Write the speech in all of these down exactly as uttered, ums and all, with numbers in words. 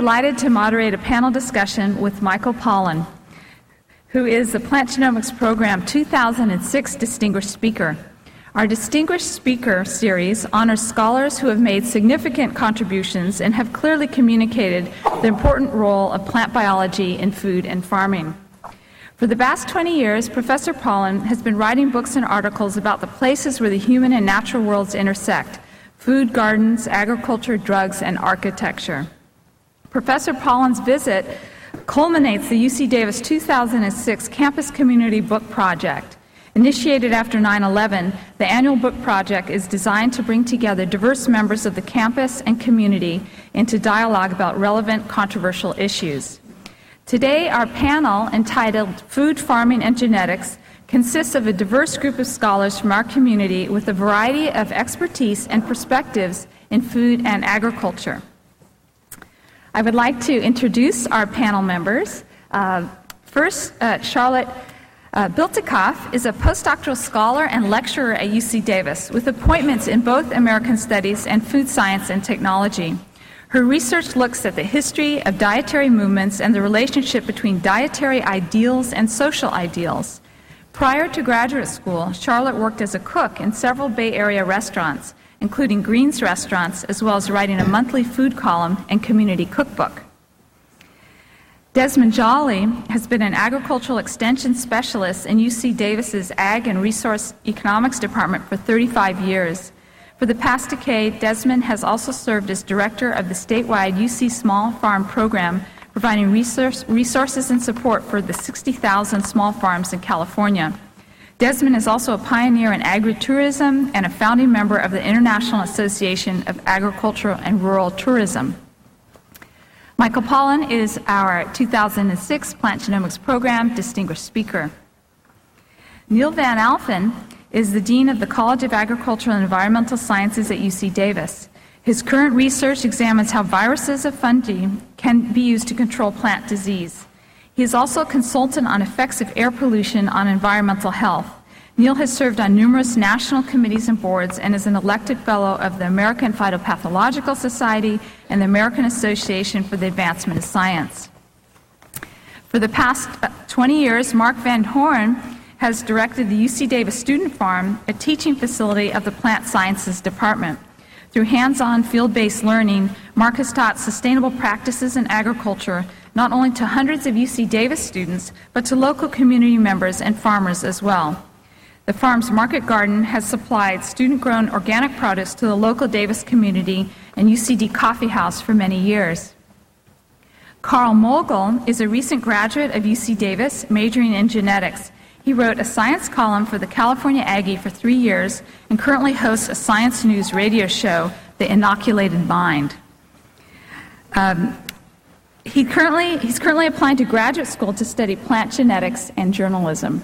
delighted to moderate a panel discussion with Michael Pollan, who is the Plant Genomics Program two thousand six Distinguished Speaker. Our Distinguished Speaker series honors scholars who have made significant contributions and have clearly communicated the important role of plant biology in food and farming. For the past twenty years, Professor Pollan has been writing books and articles about the places where the human and natural worlds intersect: food, gardens, agriculture, drugs, and architecture. Professor Pollan's visit culminates the U C Davis two thousand six Campus Community Book Project. Initiated after nine eleven, the annual book project is designed to bring together diverse members of the campus and community into dialogue about relevant, controversial issues. Today, our panel, entitled Food, Farming, and Genetics, consists of a diverse group of scholars from our community with a variety of expertise and perspectives in food and agriculture. I would like to introduce our panel members. Uh, first, uh, Charlotte uh, Biltikoff is a postdoctoral scholar and lecturer at U C Davis with appointments in both American Studies and Food Science and Technology. Her research looks at the history of dietary movements and the relationship between dietary ideals and social ideals. Prior to graduate school, Charlotte worked as a cook in several Bay Area restaurants, including Green's Restaurants, as well as writing a monthly food column and community cookbook. Desmond Jolly has been an agricultural extension specialist in U C Davis's Ag and Resource Economics Department for thirty-five years. For the past decade, Desmond has also served as director of the statewide U C Small Farm Program, providing resource, resources and support for the sixty thousand small farms in California. Desmond is also a pioneer in agritourism and a founding member of the International Association of Agricultural and Rural Tourism. Michael Pollan is our two thousand six Plant Genomics Program Distinguished Speaker. Neil Van Alphen is the Dean of the College of Agricultural and Environmental Sciences at U C Davis. His current research examines how viruses of fungi can be used to control plant disease. He is also a consultant on effects of air pollution on environmental health. Neil has served on numerous national committees and boards and is an elected fellow of the American Phytopathological Society and the American Association for the Advancement of Science. For the past twenty years, Mark Van Horn has directed the U C Davis Student Farm, a teaching facility of the Plant Sciences Department. Through hands-on, field-based learning, Mark has taught sustainable practices in agriculture not only to hundreds of U C Davis students, but to local community members and farmers as well. The farm's market garden has supplied student-grown organic produce to the local Davis community and U C D Coffee House for many years. Carl Mogul is a recent graduate of U C Davis, majoring in genetics. He wrote a science column for the California Aggie for three years and currently hosts a science news radio show, The Inoculated Mind. Um, he currently, he's currently applying to graduate school to study plant genetics and journalism.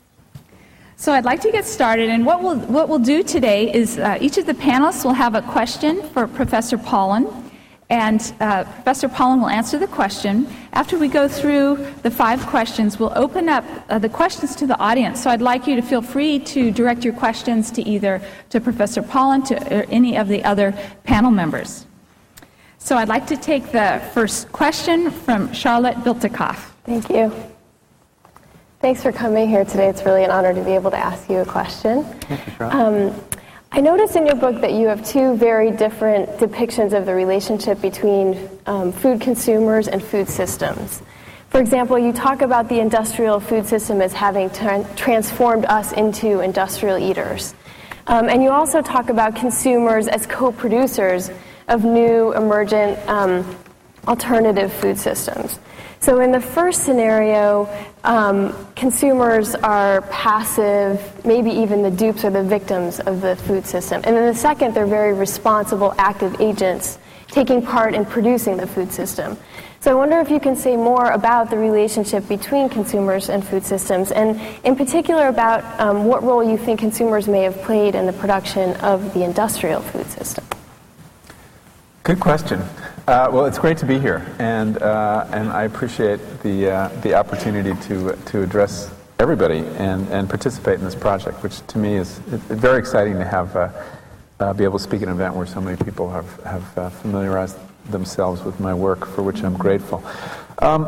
So I'd like to get started, and what we'll, what we'll do today is uh, each of the panelists will have a question for Professor Pollan, and uh, Professor Pollan will answer the question. After we go through the five questions, we'll open up uh, the questions to the audience. So I'd like you to feel free to direct your questions to either to Professor Pollan to, or any of the other panel members. So I'd like to take the first question from Charlotte Biltikoff. Thank you. Thanks for coming here today. It's really an honor to be able to ask you a question. Thank you, Charlotte. Um, I noticed in your book that you have two very different depictions of the relationship between um, food consumers and food systems. For example, you talk about the industrial food system as having tra- transformed us into industrial eaters. Um, and you also talk about consumers as co-producers of new, emergent, um, alternative food systems. So in the first scenario, um, consumers are passive, maybe even the dupes or the victims of the food system. And in the second, they're very responsible, active agents taking part in producing the food system. So I wonder if you can say more about the relationship between consumers and food systems, and in particular about um, what role you think consumers may have played in the production of the industrial food system. Good question. Uh, well, it's great to be here, and uh, and I appreciate the uh, the opportunity to to address everybody and, and participate in this project, which to me is very exciting to have uh, uh, be able to speak at an event where so many people have have uh, familiarized themselves with my work, for which I'm grateful. Um,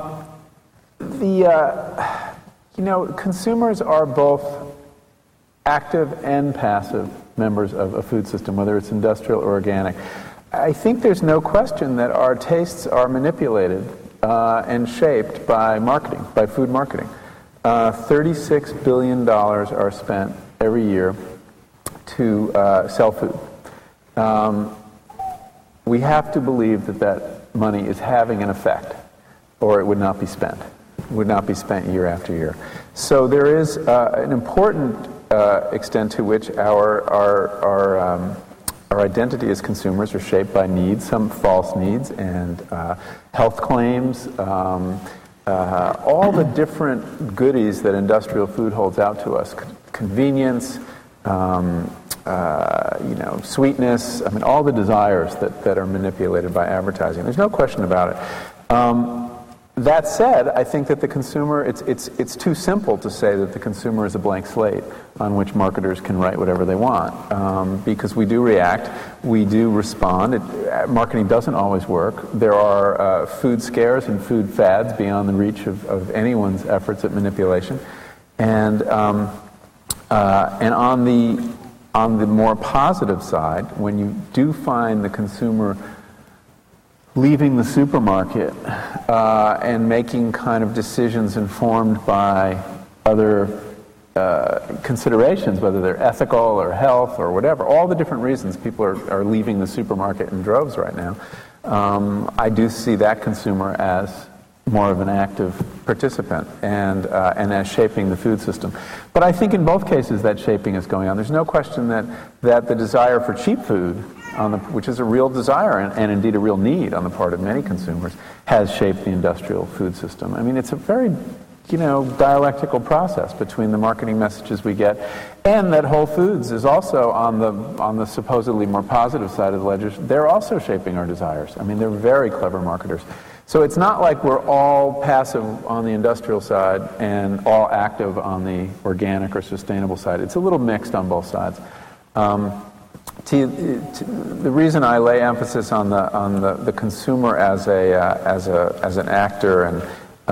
the uh, you know, consumers are both active and passive members of a food system, whether it's industrial or organic. I think there's no question that our tastes are manipulated uh, and shaped by marketing, by food marketing. Uh, thirty-six billion dollars are spent every year to uh, sell food. Um, we have to believe that that money is having an effect, or it would not be spent. It would not be spent year after year. So there is uh, an important uh, extent to which our our our, um, our identity as consumers are shaped by needs, some false needs, and uh, health claims. Um, Uh, all the different goodies that industrial food holds out to us, C- convenience, um, uh, you know, sweetness, I mean, all the desires that, that are manipulated by advertising. There's no question about it. Um, that said, I think that the consumer, it's, it's, it's too simple to say that the consumer is a blank slate on which marketers can write whatever they want, um, because we do react, we do respond. It, uh, marketing doesn't always work. There are uh, food scares and food fads beyond the reach of, of anyone's efforts at manipulation. And, um, uh, and on the, on the more positive side, when you do find the consumer leaving the supermarket uh, and making kind of decisions informed by other uh, considerations, whether they're ethical or health or whatever, all the different reasons people are, are leaving the supermarket in droves right now, um, I do see that consumer as more of an active participant and uh, and as shaping the food system. But I think in both cases that shaping is going on. There's no question that, that the desire for cheap food, on the, which is a real desire and, and indeed a real need on the part of many consumers, has shaped the industrial food system. I mean, it's a very, you know, dialectical process between the marketing messages we get, and that Whole Foods is also on the on the supposedly more positive side of the ledger. They're also shaping our desires. I mean, they're very clever marketers. So it's not like we're all passive on the industrial side and all active on the organic or sustainable side. It's a little mixed on both sides. Um, To, to, the reason I lay emphasis on the on the, the consumer as a uh, as a as an actor and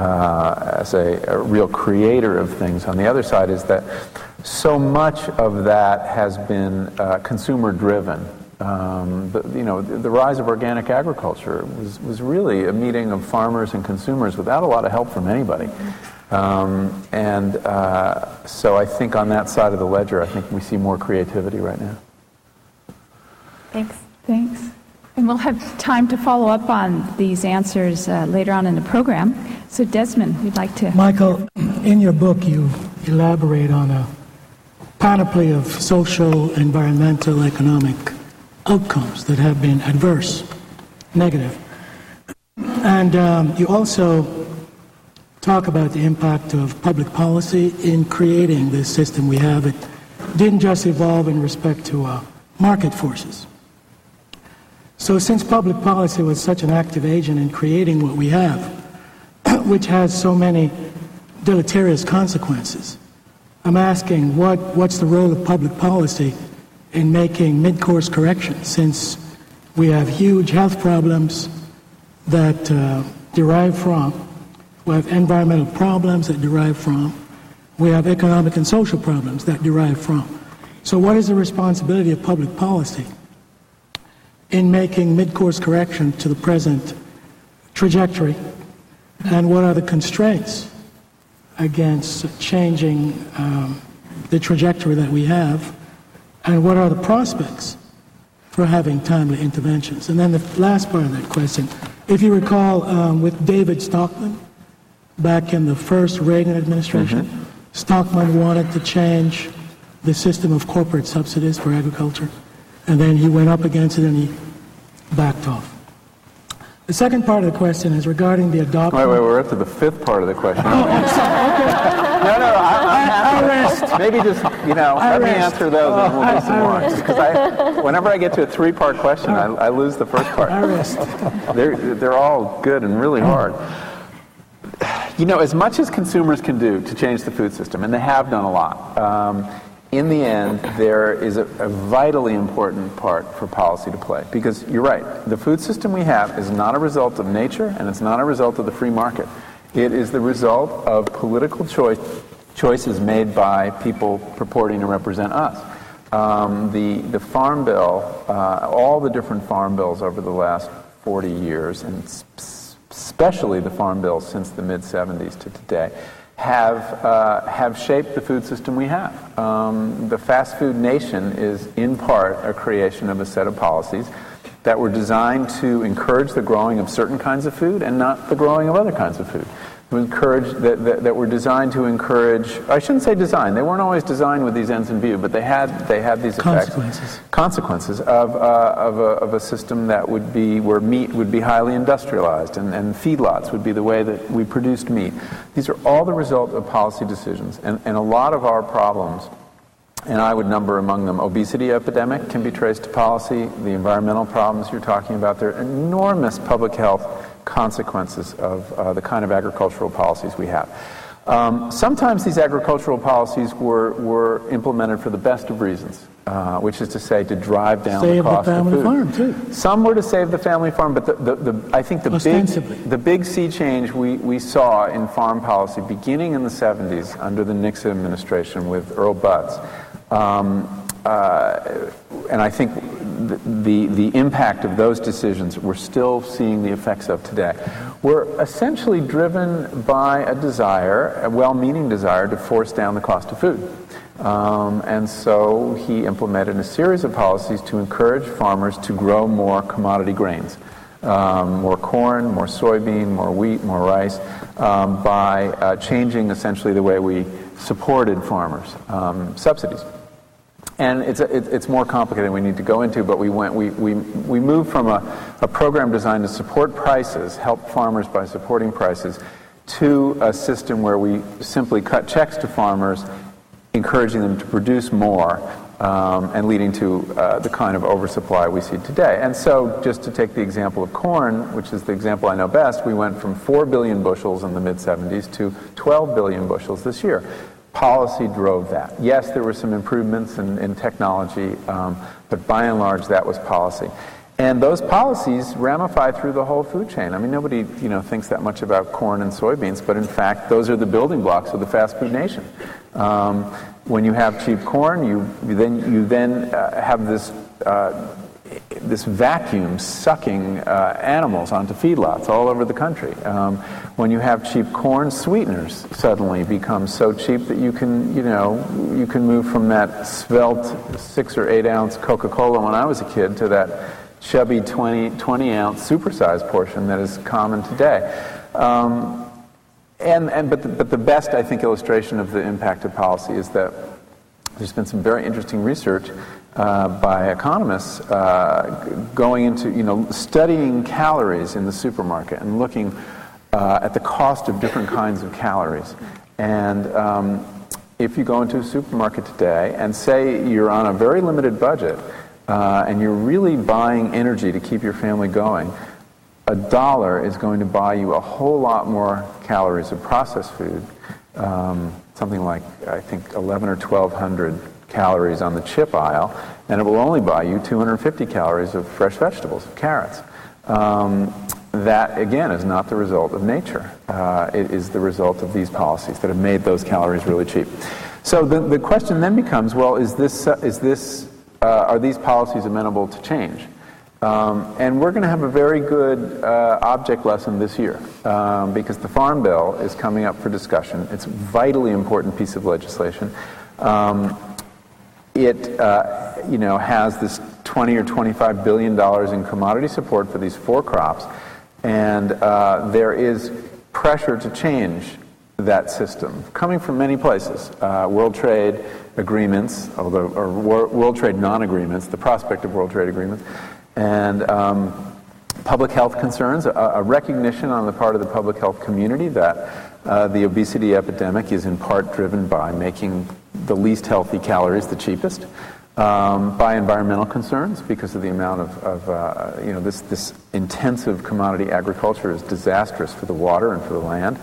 uh, as a, a real creator of things on the other side is that so much of that has been uh, consumer driven. Um, the, you know, the, the rise of organic agriculture was was really a meeting of farmers and consumers without a lot of help from anybody. Um, and uh, so I think on that side of the ledger, I think we see more creativity right now. Thanks. Thanks. And we'll have time to follow up on these answers uh, later on in the program. So Desmond, we'd like to... Michael, in your book you elaborate on a panoply of social, environmental, economic outcomes that have been adverse, negative. And um, you also talk about the impact of public policy in creating this system we have. It didn't just evolve in respect to uh, market forces. So since public policy was such an active agent in creating what we have, which has so many deleterious consequences, I'm asking what, what's the role of public policy in making mid-course corrections, since we have huge health problems that uh, derive from, we have environmental problems that derive from, we have economic and social problems that derive from. So what is the responsibility of public policy in making mid-course correction to the present trajectory, and what are the constraints against changing um, the trajectory that we have, and what are the prospects for having timely interventions? And then the last part of that question, if you recall um, with David Stockman, back in the first Reagan administration, mm-hmm. Stockman wanted to change the system of corporate subsidies for agriculture, and then he went up against it and he backed off. The second part of the question is regarding the adoption... Wait, wait, we're up to the fifth part of the question. Oh, I'm sorry, okay. No, no, I, I, I rest. Maybe just, you know, I let rest. me answer those and we'll I, do some I more. rest. Because I, whenever I get to a three-part question, I, I lose the first part. I rest. They're, they're all good and really hard. You know, as much as consumers can do to change the food system, and they have done a lot, um, in the end, there is a, a vitally important part for policy to play. Because you're right, the food system we have is not a result of nature, and it's not a result of the free market. It is the result of political choice, choices made by people purporting to represent us. Um, the, the Farm Bill, uh, all the different farm bills over the last forty years, and especially the Farm Bill since the mid seventies to today, have uh, have shaped the food system we have. Um, the fast food nation is in part a creation of a set of policies that were designed to encourage the growing of certain kinds of food and not the growing of other kinds of food. To encourage that, that, that were designed to encourage. I shouldn't say design. They weren't always designed with these ends in view, but they had they had these effects, consequences consequences of uh, of, a, of a system that would be where meat would be highly industrialized and, and feedlots would be the way that we produced meat. These are all the result of policy decisions, and, and a lot of our problems, and I would number among them obesity epidemic, can be traced to policy. The environmental problems you're talking about, they're enormous public health consequences of uh, the kind of agricultural policies we have. Um, sometimes these agricultural policies were, were implemented for the best of reasons, uh, which is to say to drive down save the cost the family of food. farm too. Some were to save the family farm, but the, the, the, I think the big, the big sea change we, we saw in farm policy beginning in the seventies under the Nixon administration with Earl Butz, um, uh, and I think the, the, the impact of those decisions we're still seeing the effects of today, were essentially driven by a desire, a well-meaning desire, to force down the cost of food. Um, and so he implemented a series of policies to encourage farmers to grow more commodity grains, um, more corn, more soybean, more wheat, more rice, um, by uh, changing essentially the way we supported farmers, um, subsidies. And it's, a, it, it's more complicated than we need to go into, but we went we we, we moved from a, a program designed to support prices, help farmers by supporting prices, to a system where we simply cut checks to farmers, encouraging them to produce more, um, and leading to uh, the kind of oversupply we see today. And so, just to take the example of corn, which is the example I know best, we went from four billion bushels in the mid seventies to twelve billion bushels this year. Policy drove that. Yes, there were some improvements in, in technology, um, but by and large, that was policy. And those policies ramify through the whole food chain. I mean, nobody, you know, thinks that much about corn and soybeans, but in fact, those are the building blocks of the fast food nation. Um, when you have cheap corn, you, you then you then uh, have this uh, this vacuum sucking uh, animals onto feedlots all over the country. Um, when you have cheap corn, sweeteners suddenly become so cheap that you can, you know, you can move from that svelte six or eight ounce Coca-Cola when I was a kid to that chubby twenty, twenty ounce supersized portion that is common today. Um, and, and, but, the, but the best, I think, illustration of the impact of policy is that there's been some very interesting research uh, by economists uh, going into, you know, studying calories in the supermarket and looking uh, at the cost of different kinds of calories. And um, if you go into a supermarket today and say you're on a very limited budget uh, and you're really buying energy to keep your family going, a dollar is going to buy you a whole lot more calories of processed food, um, something like, I think, eleven or twelve hundred calories on the chip aisle, and it will only buy you two hundred fifty calories of fresh vegetables, of carrots. Um, that, again, is not the result of nature. Uh, it is the result of these policies that have made those calories really cheap. So the, the question then becomes, well, is this, uh, is this, uh, are these policies amenable to change? Um, and we're going to have a very good uh, object lesson this year um, because the Farm Bill is coming up for discussion. It's a vitally important piece of legislation. Um, it, uh, you know, has this twenty or twenty-five billion dollars in commodity support for these four crops, and uh, there is pressure to change that system coming from many places. Uh, World Trade agreements, although or World Trade non-agreements, the prospect of World Trade agreements. And um, public health concerns, a, a recognition on the part of the public health community that uh, the obesity epidemic is in part driven by making the least healthy calories the cheapest, um, by environmental concerns because of the amount of, of uh, you know, this, this intensive commodity agriculture is disastrous for the water and for the land.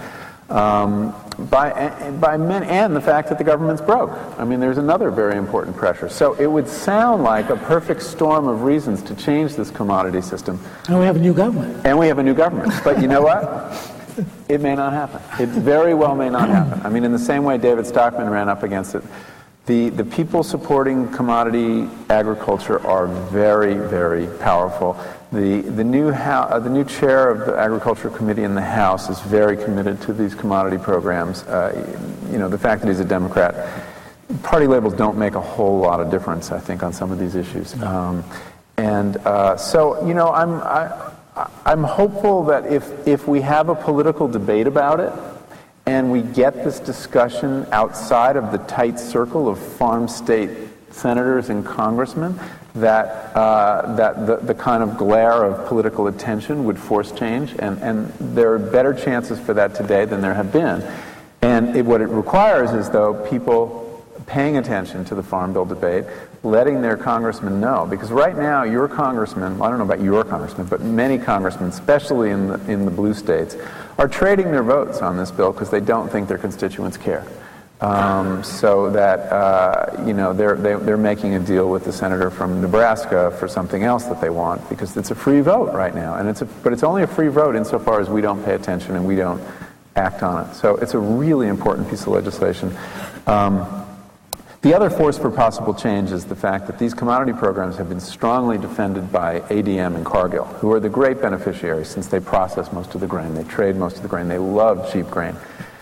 Um, by, by men, and the fact that the government's broke. I mean, there's another very important pressure. So it would sound like a perfect storm of reasons to change this commodity system. And we have a new government. And we have a new government. But you know what? It may not happen. It very well may not happen. I mean, in the same way David Stockman ran up against it, the, the people supporting commodity agriculture are very, very powerful. The, the, new ho- uh, the new chair of the Agriculture Committee in the House is very committed to these commodity programs. Uh, you know, the fact that he's a Democrat, party labels don't make a whole lot of difference, I think, on some of these issues. Um, and uh, so, you know, I'm, I, I'm hopeful that if, if we have a political debate about it, and we get this discussion outside of the tight circle of farm state senators and congressmen, that uh, that the, the kind of glare of political attention would force change, and, and there are better chances for that today than there have been. And it, what it requires is, though, people paying attention to the Farm Bill debate, letting their congressmen know, because right now your congressmen, I don't know about your congressmen, but many congressmen, especially in the, in the blue states, are trading their votes on this bill because they don't think their constituents care. Um, so that, uh, you know, they're, they, they're making a deal with the senator from Nebraska for something else that they want, because it's a free vote right now. And it's a, but it's only a free vote insofar as we don't pay attention and we don't act on it. So it's a really important piece of legislation. Um, The other force for possible change is the fact that these commodity programs have been strongly defended by A D M and Cargill, who are the great beneficiaries since they process most of the grain. They trade most of the grain. They love cheap grain.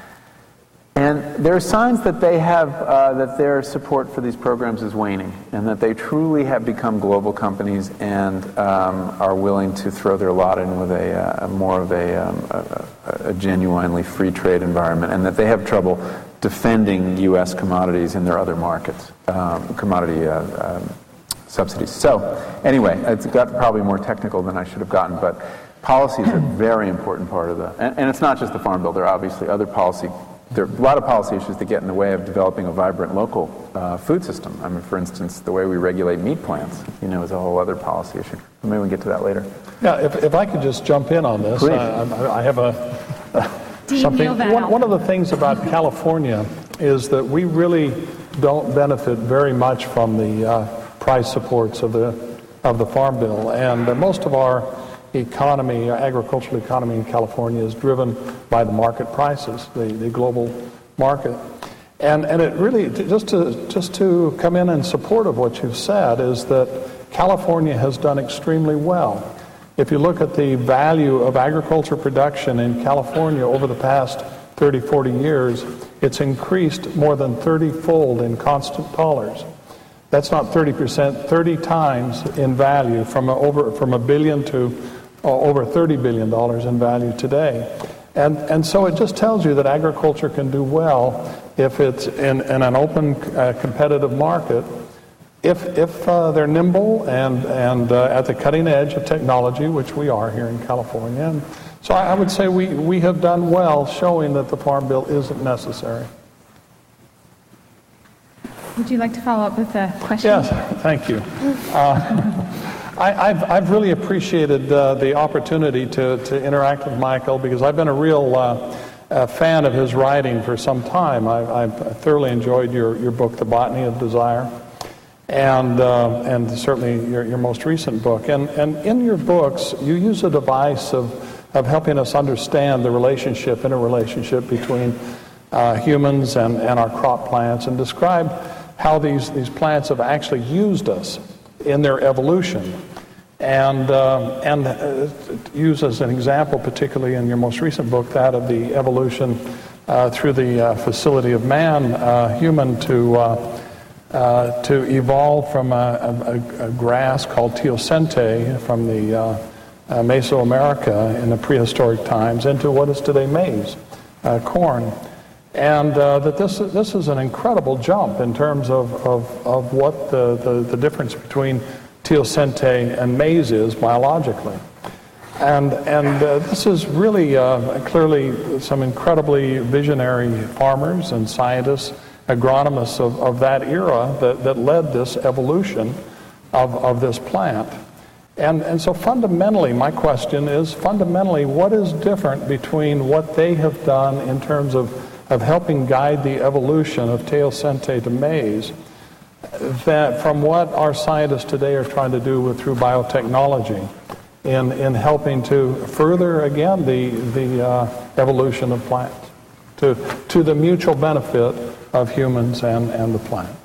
And there are signs that they have, uh, that their support for these programs is waning, and that they truly have become global companies and um, are willing to throw their lot in with a uh, more of a, um, a, a genuinely free trade environment, and that they have trouble defending U S commodities in their other markets, um, commodity uh, um, subsidies. So anyway, it's got probably more technical than I should have gotten, but policy is a very important part of the, and, and it's not just the Farm Bill. There are obviously other policy, there are a lot of policy issues that get in the way of developing a vibrant local uh, food system. I mean, for instance, the way we regulate meat plants, you know, is a whole other policy issue. Maybe we can get to that later. Yeah, if, if I could just jump in on this. Please. I, I have a... Something, one, one of the things about California is that we really don't benefit very much from the uh, price supports of the of the Farm Bill, and uh, most of our economy, our agricultural economy in California, is driven by the market prices, the, the global market, and and it really just to just to come in in support of what you've said is that California has done extremely well. If you look at the value of agriculture production in California over the past thirty, forty years, it's increased more than thirty-fold in constant dollars. That's not thirty percent, thirty times in value, from a, over from a billion to uh, over thirty billion dollars in value today. And and so it just tells you that agriculture can do well if it's in, in an open, uh, competitive market. If, if uh, they're nimble and, and uh, at the cutting edge of technology, which we are here in California. And so I, I would say we, we have done well showing that the Farm Bill isn't necessary. Would you like to follow up with a question? Yes, thank you. Uh, I, I've, I've really appreciated uh, the opportunity to, to interact with Michael, because I've been a real uh, uh, fan of his writing for some time. I, I've thoroughly enjoyed your, your book, The Botany of Desire. And uh, and certainly your, your most recent book. And and in your books, you use a device of, of helping us understand the relationship, interrelationship between uh, humans and, and our crop plants, and describe how these, these plants have actually used us in their evolution. And, uh, and uh, use as an example, particularly in your most recent book, that of the evolution uh, through the uh, facility of man, uh, human, to... Uh, Uh, to evolve from a, a, a grass called teosinte from the uh, uh, Mesoamerica in the prehistoric times into what is today maize, uh, corn. And uh, that this, this is an incredible jump in terms of, of, of what the, the, the difference between teosinte and maize is biologically. And, and uh, this is really uh, clearly some incredibly visionary farmers and scientists, agronomists of, of that era that, that led this evolution of, of this plant. And, and so fundamentally, my question is, fundamentally, what is different between what they have done in terms of, of helping guide the evolution of teosinte to maize that from what our scientists today are trying to do with through biotechnology in, in helping to further, again, the, the uh, evolution of plants to, to the mutual benefit of humans and, and the plant?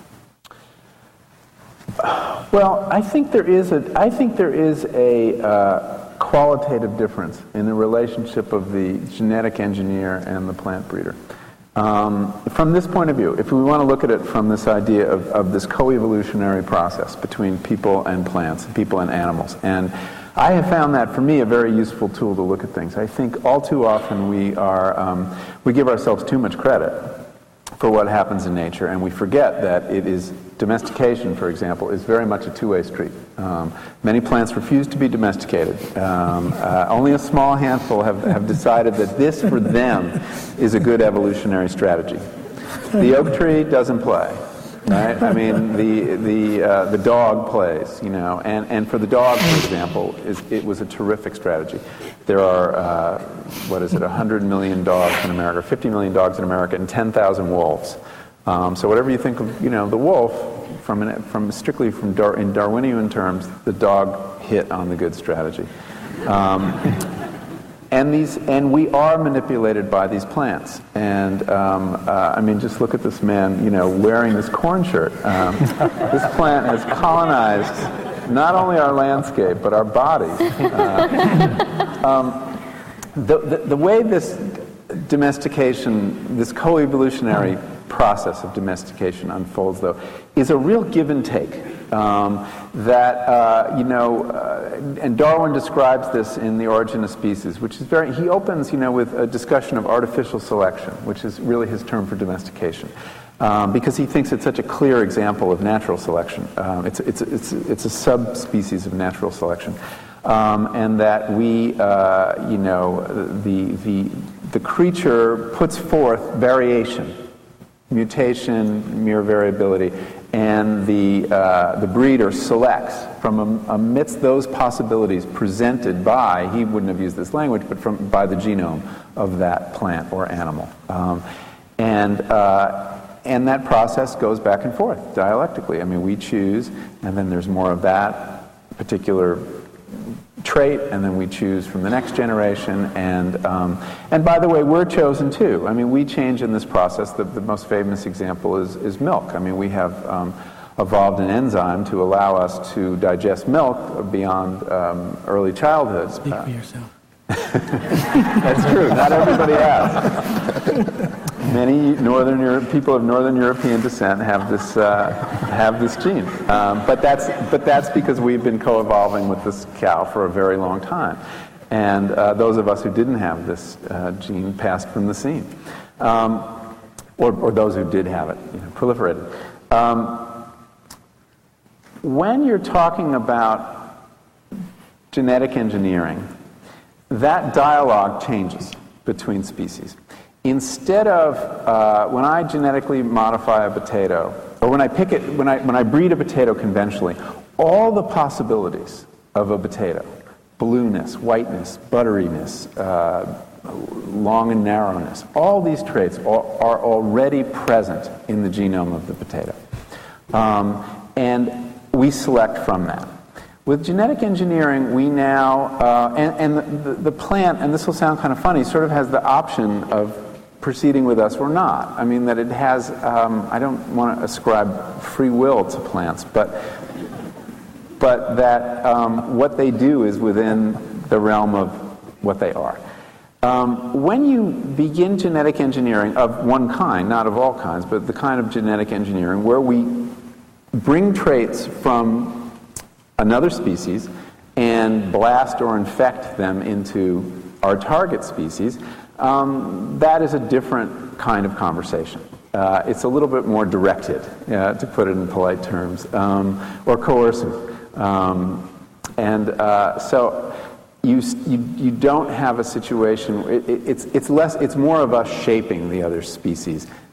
Well, I think there is a I think there is a uh, qualitative difference in the relationship of the genetic engineer and the plant breeder. Um, from this point of view, if we want to look at it from this idea of, of this co-evolutionary process between people and plants, people and animals, and I have found that for me a very useful tool to look at things. I think all too often we are um, we give ourselves too much credit for what happens in nature, and we forget that it is domestication, for example, is very much a two-way street. Um, many plants refuse to be domesticated. Um, uh, only a small handful have, have decided that this, for them, is a good evolutionary strategy. The oak tree doesn't play, right? I mean, the the uh, the dog plays, you know, and, and for the dog, for example, is, it was a terrific strategy. There are, uh, what is it, one hundred million dogs in America, fifty million dogs in America, and ten thousand wolves. Um, so whatever you think of, you know, the wolf, from an, from strictly from Dar- in Darwinian terms, the dog hit on the good strategy. Um, and these, and we are manipulated by these plants. And um, uh, I mean, just look at this man, you know, wearing this corn shirt. Um, this plant has colonized not only our landscape but our bodies. Uh, um, the, the the way this domestication, this co-evolutionary process of domestication unfolds, though, is a real give and take. Um, that, uh, you know, uh, and Darwin describes this in The Origin of Species, which is very, he opens, you know, with a discussion of artificial selection, which is really his term for domestication, um, because he thinks it's such a clear example of natural selection. Um, it's, it's, it's, it's a subspecies of natural selection. Um, and that we, uh, you know, the, the, the creature puts forth variation, mutation, mere variability, and the uh, the breeder selects from am- amidst those possibilities presented by, he wouldn't have used this language, but from by the genome of that plant or animal, um, and uh, and that process goes back and forth dialectically. I mean, we choose, and then there's more of that particular trait, and then we choose from the next generation, and um, and by the way, we're chosen too. I mean, we change in this process. The, the most famous example is, is milk. I mean, we have um, evolved an enzyme to allow us to digest milk beyond um, early childhood. Speak for yourself. That's true. Not everybody has. Many northern Europe, people of northern European descent have this uh, have this gene, um, but that's but that's because we've been co-evolving with this cow for a very long time, and uh, those of us who didn't have this uh, gene passed from the scene, um, or, or those who did have it, you know, proliferated. Um, when you're talking about genetic engineering, that dialogue changes between species. Instead of, uh, when I genetically modify a potato, or when I pick it, when I, when I breed a potato conventionally, all the possibilities of a potato, blueness, whiteness, butteriness, uh, long and narrowness, all these traits are, are already present in the genome of the potato. Um, and we select from that. With genetic engineering, we now, uh, and, and the, the plant, and this will sound kind of funny, sort of has the option of proceeding with us or not. I mean, that it has, um, I don't want to ascribe free will to plants, but but that um, what they do is within the realm of what they are. Um, when you begin genetic engineering of one kind, not of all kinds, but the kind of genetic engineering where we bring traits from another species and blast or infect them into our target species, um, that is a different kind of conversation. Uh, it's a little bit more directed, uh, to put it in polite terms, um, or coercive. Um, and uh, so you, you you don't have a situation. It, it, it's it's less. It's more of us shaping the other species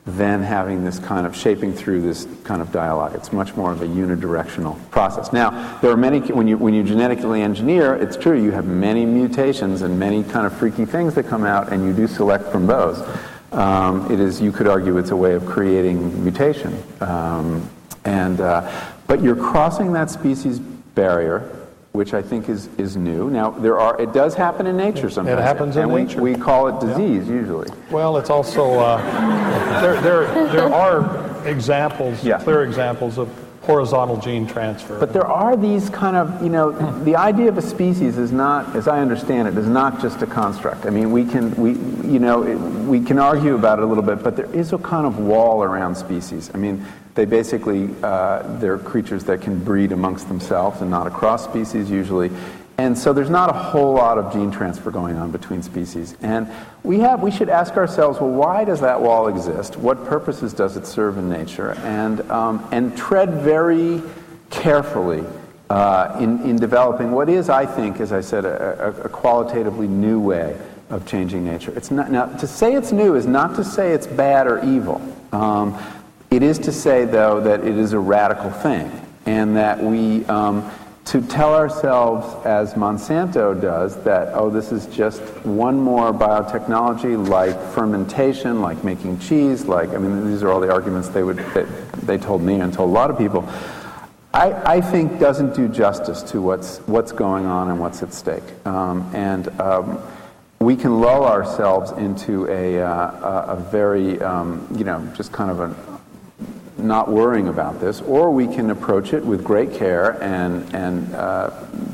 than having this kind of shaping through this kind of dialogue. It's much more of a unidirectional process. Now, there are many, when you, when you genetically engineer, it's true, you have many mutations and many kind of freaky things that come out, and you do select from those. Um, it is, you could argue it's a way of creating mutation. Um, and, uh, but you're crossing that species barrier, which I think is, is new. Now, there are, it does happen in nature sometimes. It happens in and nature. We, we call it disease, yeah. usually. Well, it's also, uh, there, there, there are examples, yeah. clear examples of horizontal gene transfer. But there are these kind of, you know, the idea of a species is not, as I understand it, is not just a construct. I mean, we can, we, you know, it, we can argue about it a little bit, but there is a kind of wall around species. I mean, they basically, uh, they're creatures that can breed amongst themselves and not across species usually. And so there's not a whole lot of gene transfer going on between species. And we have, we should ask ourselves, well, why does that wall exist? What purposes does it serve in nature? And, um, and tread very carefully uh, in, in developing what is, I think, as I said, a, a, a qualitatively new way of changing nature. It's not, now, to say it's new is not to say it's bad or evil. Um, it is to say, though, that it is a radical thing, and that we... Um, to tell ourselves, as Monsanto does, that, oh, this is just one more biotechnology like fermentation, like making cheese, like, I mean, these are all the arguments they would, that they told me and told a lot of people, I, I think doesn't do justice to what's, what's going on and what's at stake. Um, and um, we can lull ourselves into a, uh, a, a very, um, you know, just kind of a, not worrying about this, or we can approach it with great care and, and uh,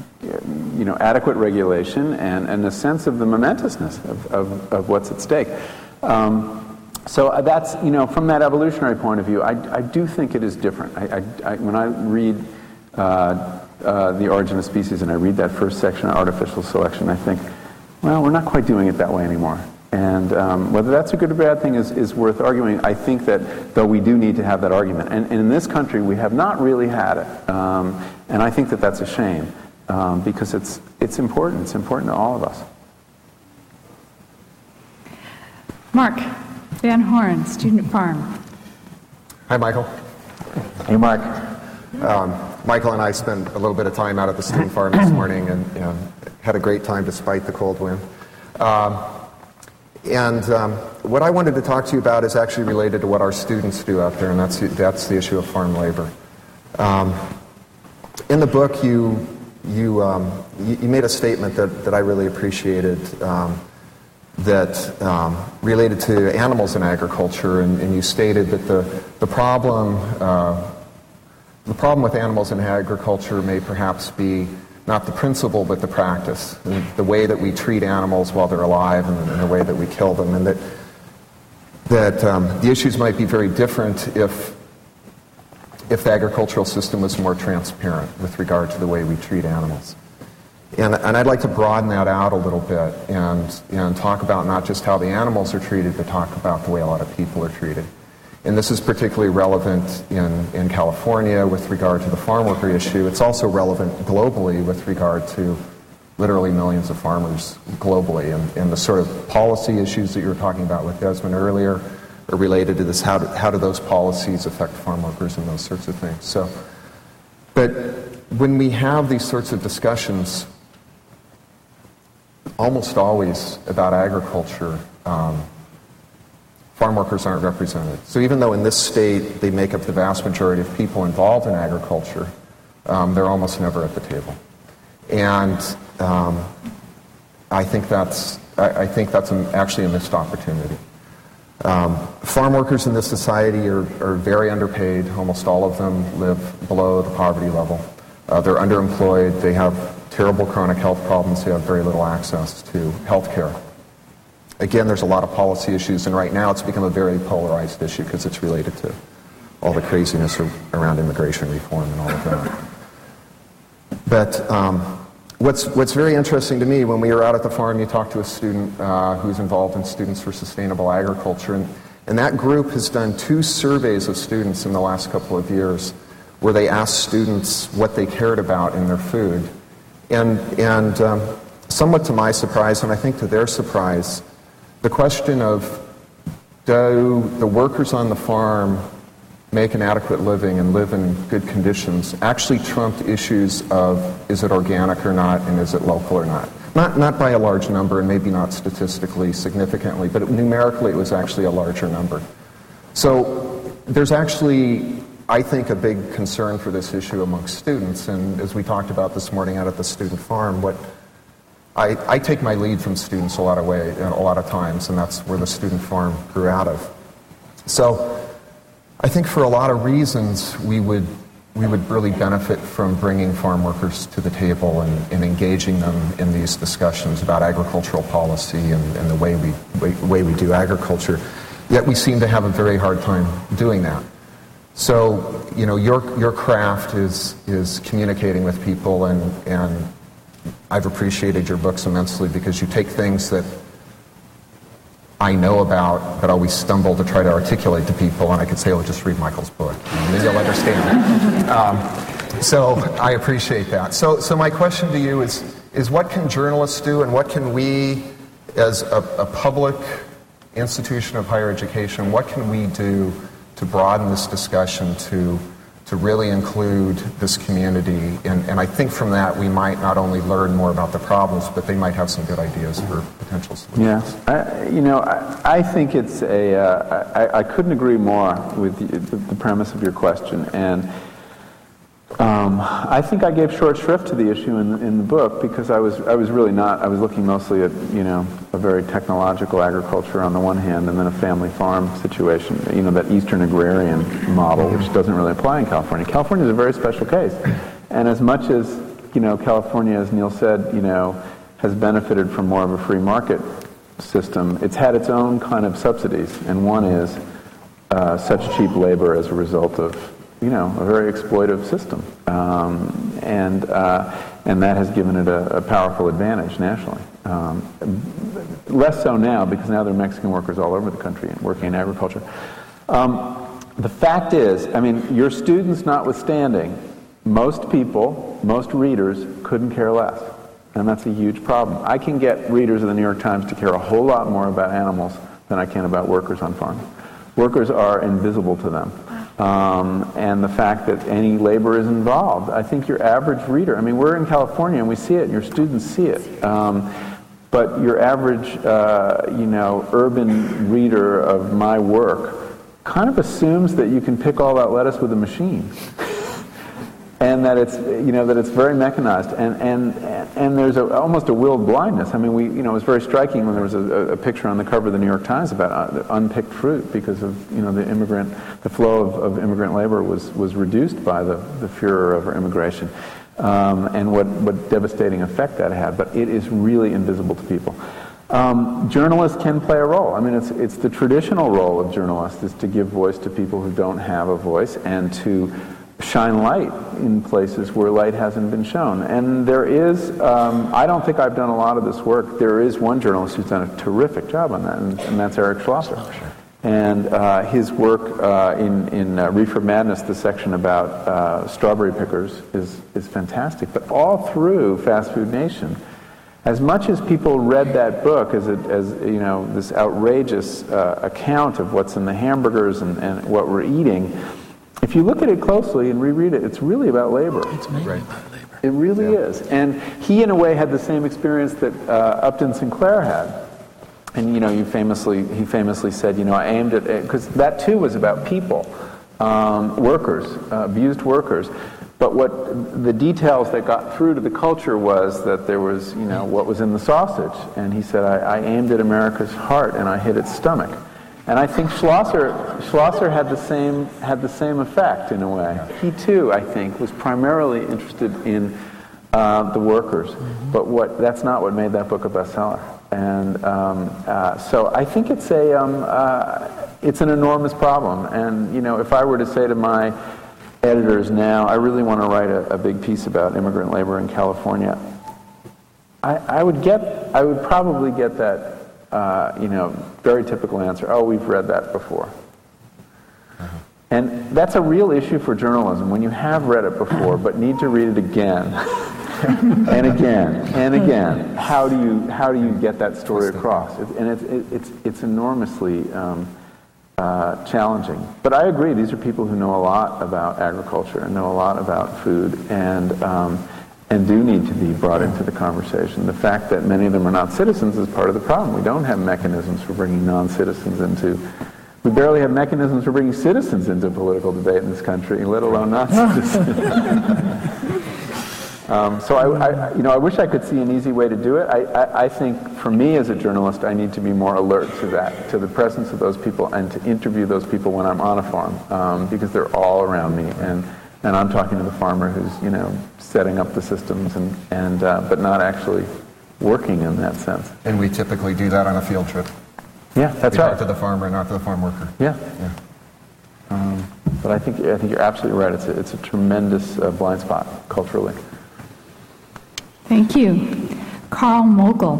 you know, adequate regulation and, and a sense of the momentousness of, of, of what's at stake. Um, so that's, you know, from that evolutionary point of view, I, I do think it is different. I, I, I, when I read uh, uh, The Origin of Species and I read that first section on artificial selection, I think, well, we're not quite doing it that way anymore. And um, whether that's a good or bad thing is, is worth arguing. I think that, though, we do need to have that argument. And, and in this country, we have not really had it. Um, and I think that that's a shame, um, because it's, it's important. It's important to all of us. Mark Van Horn, Student Farm. Hi, Michael. Hey, Mark. Um, Michael and I spent a little bit of time out at the Student Farm this morning and you know, had a great time despite the cold wind. Um, And um, what I wanted to talk to you about is actually related to what our students do out there, and that's the, that's the issue of farm labor. Um, in the book, you you, um, you you made a statement that, that I really appreciated um, that um, related to animals in agriculture, and, and you stated that the the problem uh, the problem with animals in agriculture may perhaps be not the principle, but the practice, the, the way that we treat animals while they're alive and, and the way that we kill them, and that that um, the issues might be very different if if the agricultural system was more transparent with regard to the way we treat animals. And, and I'd like to broaden that out a little bit and, and talk about not just how the animals are treated, but talk about the way a lot of people are treated. And this is particularly relevant in, in California with regard to the farm worker issue. It's also relevant globally with regard to literally millions of farmers globally. And, and the sort of policy issues that you were talking about with Desmond earlier are related to this. How do, how do those policies affect farm workers and those sorts of things? So, but when we have these sorts of discussions, almost always about agriculture, um, farm workers aren't represented. So even though in this state they make up the vast majority of people involved in agriculture, um, they're almost never at the table. And um, I think that's I, I think that's a, actually a missed opportunity. Um, farm workers in this society are, are very underpaid. Almost all of them live below the poverty level. Uh, they're underemployed. They have terrible chronic health problems. They have very little access to health care. Again, there's a lot of policy issues, and right now it's become a very polarized issue because it's related to all the craziness around immigration reform and all of that. But um, what's, what's very interesting to me, when we were out at the farm, you talked to a student uh, who's involved in Students for Sustainable Agriculture, and, and that group has done two surveys of students in the last couple of years where they asked students what they cared about in their food. And, and um, somewhat to my surprise, and I think to their surprise, the question of do the workers on the farm make an adequate living and live in good conditions actually trumped issues of is it organic or not and is it local or not. Not, not by a large number and maybe not statistically significantly, but numerically it was actually a larger number. So there's actually, I think, a big concern for this issue amongst students. And as we talked about this morning out at the student farm, what I, I take my lead from students a lot of way, a lot of times, and that's where the student farm grew out of. So I think for a lot of reasons we would we would really benefit from bringing farm workers to the table and, and engaging them in these discussions about agricultural policy and, and the way we way, way we do agriculture. Yet we seem to have a very hard time doing that. So, you know, your your craft is is communicating with people, and and I've appreciated your books immensely because you take things that I know about but always stumble to try to articulate to people, and I could say, oh, just read Michael's book, and then you'll understand it. Um, so I appreciate that. So, so my question to you is, is what can journalists do, and what can we, as a, a public institution of higher education, what can we do to broaden this discussion to to really include this community? And, and I think from that we might not only learn more about the problems, but they might have some good ideas for potential solutions. Yeah, I, you know, I, I think it's a, uh, I, I couldn't agree more with the, the premise of your question. And um, I think I gave short shrift to the issue in, in the book because I was, I was really not, I was looking mostly at, you know, a very technological agriculture on the one hand and then a family farm situation, you know, that Eastern agrarian model, which doesn't really apply in California. California is a very special case. And as much as, you know, California, as Neil said, you know, has benefited from more of a free market system, it's had its own kind of subsidies. And one is uh, such cheap labor as a result of, you know, a very exploitive system. Um, and uh, and that has given it a, a powerful advantage nationally. Um, less so now, because now there are Mexican workers all over the country working in agriculture. Um, the fact is, I mean, your students notwithstanding, most people, most readers couldn't care less. And that's a huge problem. I can get readers of the New York Times to care a whole lot more about animals than I can about workers on farms. Workers are invisible to them. Um, and the fact that any labor is involved. I think your average reader, I mean, we're in California and we see it, and your students see it. Um, but your average, uh, you know, urban reader of my work kind of assumes that you can pick all that lettuce with a machine. And that it's, you know, that it's very mechanized, and and and there's a, almost a willed blindness. I mean, we, you know, it was very striking when there was a, a picture on the cover of the New York Times about uh, unpicked fruit because of, you know, the immigrant, the flow of, of immigrant labor was was reduced by the the furor over immigration, um, and what what devastating effect that had. But it is really invisible to people. Um, journalists can play a role. I mean, it's it's the traditional role of journalists is to give voice to people who don't have a voice and to shine light in places where light hasn't been shown. And there is, um, I don't think I've done a lot of this work. There is one journalist who's done a terrific job on that, and, and that's Eric Schlosser. And uh, his work uh, in, in uh, Reefer Madness, the section about uh, strawberry pickers, is, is fantastic. But all through Fast Food Nation, as much as people read that book as, it, as you know, this outrageous uh, account of what's in the hamburgers and, and what we're eating, if you look at it closely and reread it, it's really about labor. It's mainly right. about labor. It really yeah. is. And he, in a way, had the same experience that uh, Upton Sinclair had. And, you know, you famously, he famously said, you know, I aimed at, because that too was about people, um, workers, uh, abused workers. But what the details that got through to the culture was that there was, you know, what was in the sausage. And he said, I, I aimed at America's heart and I hit its stomach. And I think Schlosser, Schlosser had the same had the same effect in a way. He too, I think, was primarily interested in uh, the workers, mm-hmm. but what that's not what made that book a bestseller. And um, uh, so I think it's a um, uh, it's an enormous problem. And you know, if I were to say to my editors now, I really want to write a, a big piece about immigrant labor in California, I, I would get I would probably get that. Uh, you know, very typical answer, oh, we've read that before. Uh-huh. And that's a real issue for journalism. When you have read it before, but need to read it again, and again, and again, how do you how do you get that story across? It, and it's it, it's it's enormously um, uh, challenging. But I agree, these are people who know a lot about agriculture and know a lot about food, and um, and do need to be brought into the conversation. The fact that many of them are not citizens is part of the problem. We don't have mechanisms for bringing non-citizens into, we barely have mechanisms for bringing citizens into political debate in this country, let alone non-citizens. um, so I, I, you know, I wish I could see an easy way to do it. I, I, I think for me as a journalist, I need to be more alert to that, to the presence of those people, and to interview those people when I'm on a farm, um, because they're all around me, and and I'm talking to the farmer who's, you know, setting up the systems, and, and uh, but not actually working in that sense. And we typically do that on a field trip. Yeah, that's we right. talk to the farmer, not to the farm worker. Yeah. yeah. Um, but I think I think you're absolutely right. It's a, it's a tremendous uh, blind spot culturally. Thank you. Carl Mogul.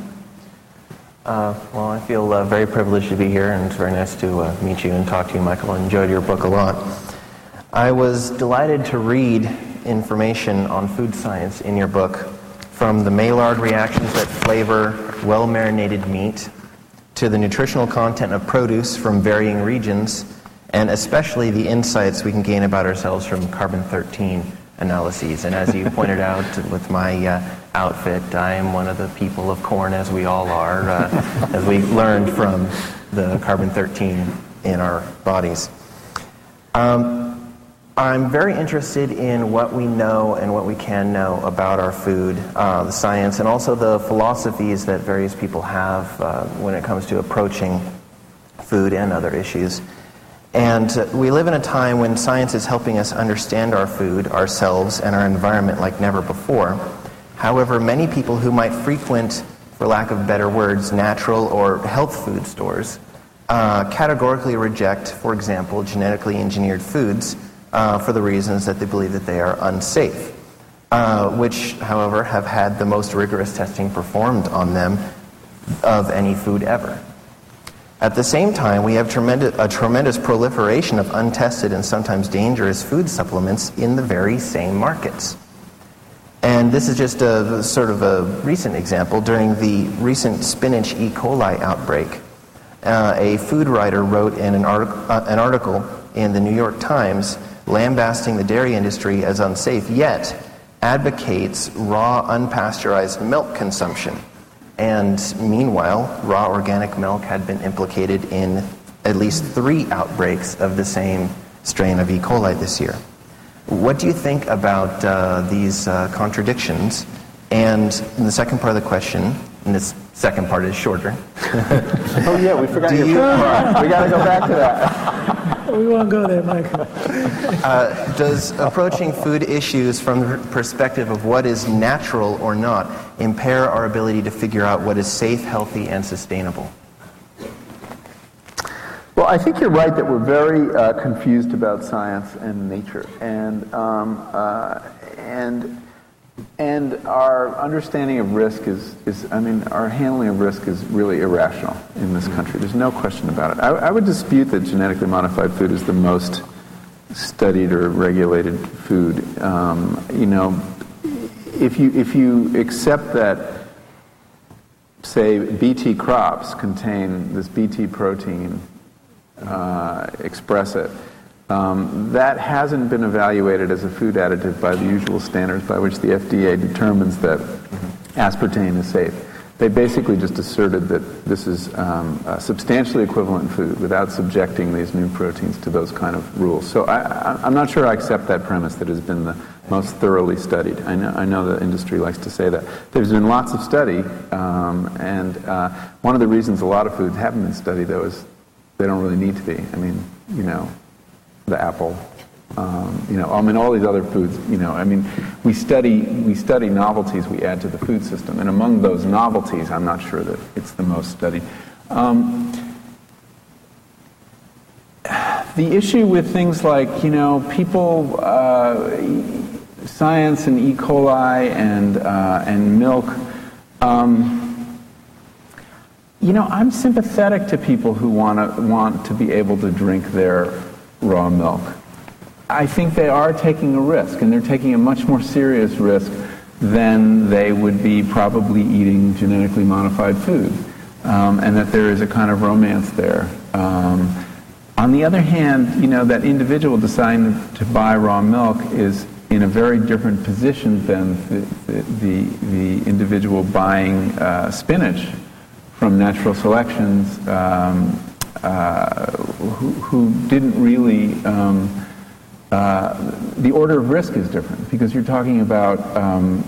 Uh, well, I feel uh, very privileged to be here, and it's very nice to uh, meet you and talk to you, Michael. I enjoyed your book a lot. I was delighted to read information on food science in your book, from the Maillard reactions that flavor well-marinated meat, to the nutritional content of produce from varying regions, and especially the insights we can gain about ourselves from carbon thirteen analyses. And as you pointed out with my uh, outfit, I am one of the people of corn, as we all are, uh, as we learned from the carbon thirteen in our bodies. Um, I'm very interested in what we know and what we can know about our food, uh, the science, and also the philosophies that various people have uh, when it comes to approaching food and other issues. And uh, we live in a time when science is helping us understand our food, ourselves, and our environment like never before. However, many people who might frequent, for lack of better words, natural or health food stores uh, categorically reject, for example, genetically engineered foods Uh, for the reasons that they believe that they are unsafe, uh, which, however, have had the most rigorous testing performed on them of any food ever. At the same time, we have tremendous, a tremendous proliferation of untested and sometimes dangerous food supplements in the very same markets. And this is just a sort of a recent example. During the recent spinach E. coli outbreak, uh, a food writer wrote in an, artic- uh, an article in the New York Times lambasting the dairy industry as unsafe, yet advocates raw, unpasteurized milk consumption. And meanwhile, raw organic milk had been implicated in at least three outbreaks of the same strain of E. coli this year. What do you think about uh, these uh, contradictions? And the second part of the question, and this second part is shorter. Oh yeah, we forgot your you, part. We got to go back to that. We won't go there, Michael. Uh, does approaching food issues from the perspective of what is natural or not impair our ability to figure out what is safe, healthy, and sustainable? Well, I think you're right that we're very uh, confused about science and nature, and um, uh, and and our understanding of risk is, is, I mean, our handling of risk is really irrational in this country. There's no question about it. I, I would dispute that genetically modified food is the most studied or regulated food. Um, you know, if you if you accept that, say, Bt crops contain this Bt protein, uh, express it, Um, that hasn't been evaluated as a food additive by the usual standards by which the F D A determines that aspartame is safe. They basically just asserted that this is um, a substantially equivalent food without subjecting these new proteins to those kind of rules. So I, I, I'm not sure I accept that premise that has been the most thoroughly studied. I know, I know the industry likes to say that. There's been lots of study, um, and uh, one of the reasons a lot of foods haven't been studied, though, is they don't really need to be. I mean, you know, the apple, um, you know, I mean, all these other foods, you know, I mean, we study we study novelties we add to the food system, and among those novelties, I'm not sure that it's the most studied. Um, the issue with things like, you know, people, uh, science and E. coli and uh, and milk, um, you know, I'm sympathetic to people who want to want to be able to drink their raw milk. I think they are taking a risk, and they're taking a much more serious risk than they would be probably eating genetically modified food, um, and that there is a kind of romance there. Um, On the other hand, you know, that individual deciding to buy raw milk is in a very different position than the, the, the, the individual buying uh, spinach from natural selections um, uh, who, who didn't really, um, uh, the order of risk is different because you're talking about um,